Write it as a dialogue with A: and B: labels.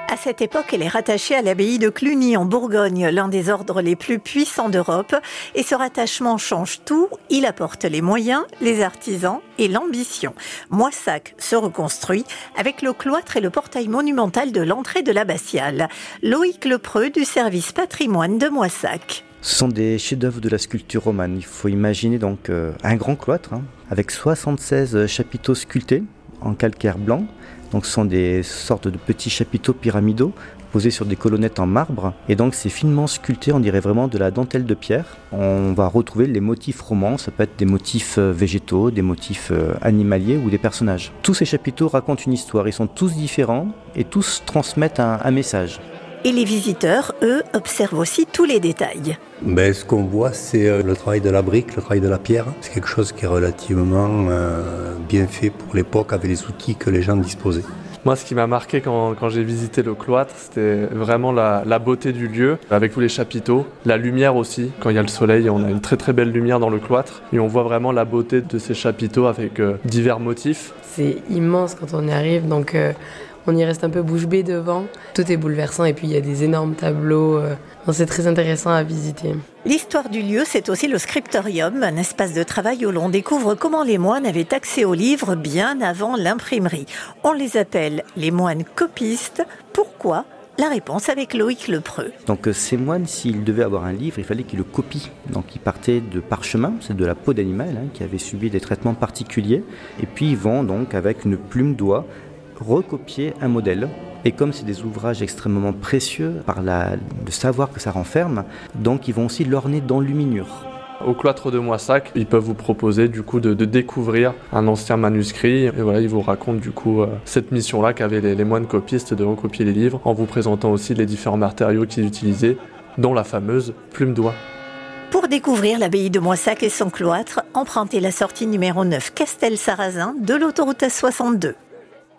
A: À cette époque, elle est rattachée à l'abbaye de Cluny en Bourgogne, l'un des ordres les plus puissants d'Europe. Et ce rattachement change tout. Il apporte les moyens, les artisans et l'ambition. Moissac se reconstruit avec le cloître et le portail monumental de l'entrée de l'abbatiale. Loïc Lepreux du service patrimoine de Moissac.
B: Ce sont des chefs-d'œuvre de la sculpture romane. Il faut imaginer donc un grand cloître avec 76 chapiteaux sculptés en calcaire blanc. Donc ce sont des sortes de petits chapiteaux pyramidaux posés sur des colonnettes en marbre. Et donc c'est finement sculpté, on dirait vraiment de la dentelle de pierre. On va retrouver les motifs romans, ça peut être des motifs végétaux, des motifs animaliers ou des personnages. Tous ces chapiteaux racontent une histoire, ils sont tous différents et tous transmettent un message.
A: Et les visiteurs, eux, observent aussi tous les détails.
C: Ce qu'on voit, c'est le travail de la brique, le travail de la pierre. C'est quelque chose qui est relativement bien fait pour l'époque avec les outils que les gens disposaient.
D: Moi, ce qui m'a marqué quand j'ai visité le cloître, c'était vraiment la beauté du lieu, avec tous les chapiteaux, la lumière aussi. Quand il y a le soleil, on a une très très belle lumière dans le cloître et on voit vraiment la beauté de ces chapiteaux avec divers motifs.
E: C'est immense quand on y arrive, donc on y reste un peu bouche bée devant. Tout est bouleversant et puis il y a des énormes tableaux. C'est très intéressant à visiter.
A: L'histoire du lieu, c'est aussi le scriptorium, un espace de travail où l'on découvre comment les moines avaient accès aux livres bien avant l'imprimerie. On les appelle les moines copistes. Pourquoi ? La réponse avec Loïc Lepreux.
B: Donc ces moines, s'ils devaient avoir un livre, il fallait qu'ils le copient. Donc ils partaient de parchemin, c'est de la peau d'animal qui avait subi des traitements particuliers. Et puis ils vont donc avec une plume d'oie recopier un modèle. Et comme c'est des ouvrages extrêmement précieux par le savoir que ça renferme, donc ils vont aussi l'orner d'enluminure.
D: Au cloître de Moissac, ils peuvent vous proposer du coup de découvrir un ancien manuscrit. Et voilà, ils vous racontent du coup cette mission-là qu'avaient les moines copistes de recopier les livres, en vous présentant aussi les différents matériaux qu'ils utilisaient, dont la fameuse plume d'oie.
A: Pour découvrir l'abbaye de Moissac et son cloître, empruntez la sortie numéro 9 Castel-Sarrazin de l'autoroute A62.